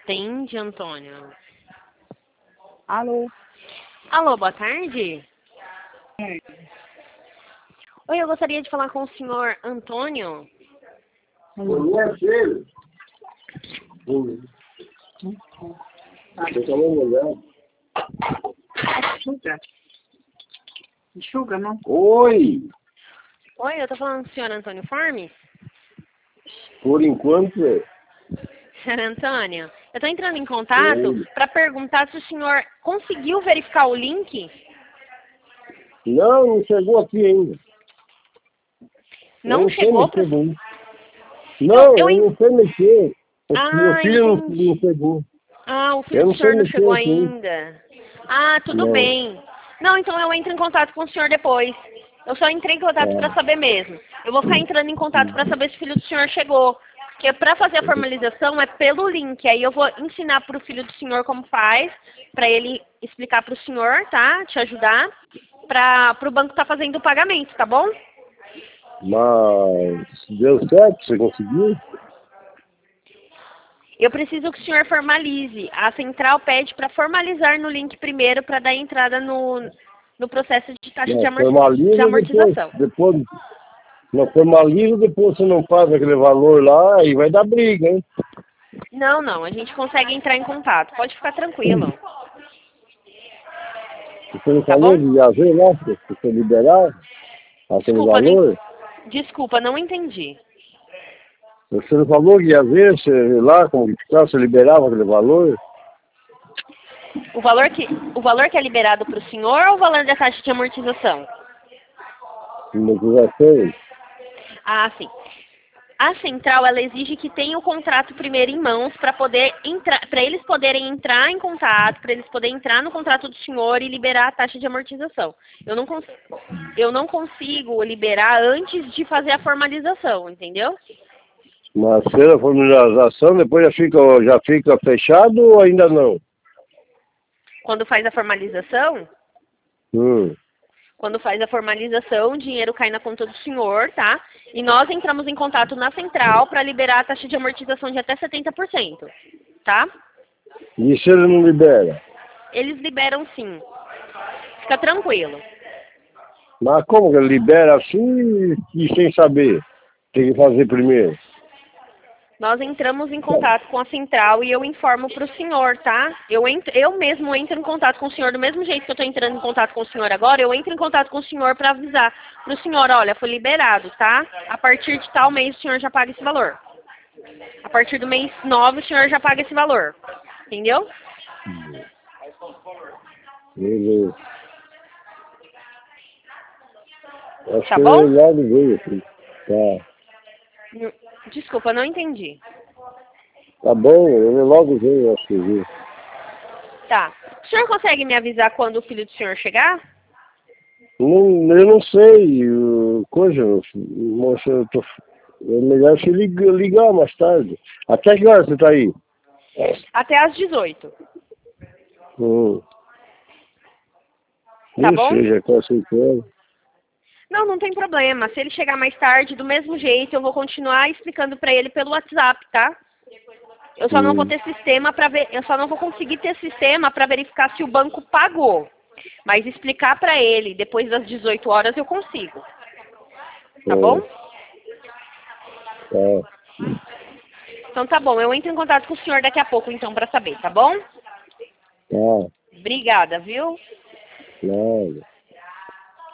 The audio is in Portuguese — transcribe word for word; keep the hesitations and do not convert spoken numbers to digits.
Atende, Antônio. Alô? Alô, boa tarde. É. Oi, eu gostaria de falar com o senhor Antônio. Conhece ele? Você falou mulher? Enxuga. Enxuga, não? Oi! Oi, eu tô falando com o senhor Antônio Formes? Por enquanto é. Senhor Antônio, eu tô entrando em contato Oi. para perguntar se o senhor conseguiu verificar o link. Não, não chegou aqui ainda. Não eu chegou não sei para... mexer nisso. Não, eu eu en- não sei mexer. O meu Ah, filho não, entendi. não chegou. Ah, o filho Eu do não sei senhor não chegou mexer aqui. ainda. Ah, tudo Não. bem. Não, então eu entro em contato com o senhor depois. Eu só entrei em contato para Tá. saber mesmo. Eu vou ficar entrando em contato para saber se o filho do senhor chegou. Porque para fazer a formalização é pelo link. Aí eu vou ensinar para o filho do senhor como faz, para ele explicar para o senhor, tá? Te ajudar, para o banco estar fazendo o pagamento, tá bom? Mas deu certo? Você conseguiu? Eu preciso que o senhor formalize. A central pede para formalizar no link primeiro para dar entrada no, no processo de taxa de, Não, amorti de formaliza depois. amortização. Depois. Não formaliza, depois você não faz aquele valor lá e vai dar briga, hein? Não, não, a gente consegue entrar em contato. Pode ficar tranquilo. Você não Tá falou bom? de viajar lá, se você liberar aquele Desculpa, não, valor? desculpa, não entendi. Você não falou que ia ver se lá, como que tá, se liberava aquele valor? O valor que, o valor que é liberado para o senhor ou o valor da taxa de amortização? Motivação? Ah, sim. A central, ela exige que tenha o contrato primeiro em mãos para poder entrar, para eles poderem entrar em contato, para eles poderem entrar no contrato do senhor e liberar a taxa de amortização. Eu não, cons eu não consigo liberar antes de fazer a formalização, entendeu? Mas se a formalização depois já fica, já fica fechado ou ainda não? Quando faz a formalização, Hum. Quando faz a formalização, o dinheiro cai na conta do senhor, tá? E nós entramos em contato na central para liberar a taxa de amortização de até setenta por cento, tá? E se ele não libera? Eles liberam sim. Fica tranquilo. Mas como que ele libera assim e sem saber? Tem que fazer primeiro. Nós entramos em contato com a central e eu informo para o senhor, tá? Eu, entro, eu mesmo entro em contato com o senhor do mesmo jeito que eu estou entrando em contato com o senhor agora, eu entro em contato com o senhor para avisar para o senhor, olha, foi liberado, tá? A partir de tal mês o senhor já paga esse valor. A partir do mês nove o senhor já paga esse valor. Entendeu? Beleza. Acho Tá que bom? ele logo veio aqui. Tá. Desculpa, não entendi. Tá bom, ele logo veio, acho que viu. Tá. O senhor consegue me avisar quando o filho do senhor chegar? Não, eu não sei, o- coisa, moça, eu tô, é melhor você ligar, ligar mais tarde. Até que hora você tá aí? Até às dezoito. Hum. Tá Não bom? sei, já quase cinco horas. Não, não tem problema. Se ele chegar mais tarde, do mesmo jeito, eu vou continuar explicando pra ele pelo WhatsApp, tá? Eu só não vou Hum. ter sistema para ver, eu só não vou conseguir ter sistema para verificar se o banco pagou. Mas explicar pra ele depois das dezoito horas eu consigo. Tá bom? Tá. Então tá bom, eu entro em contato com o senhor daqui a pouco então pra saber, tá bom? Tá. Obrigada, viu? Nada.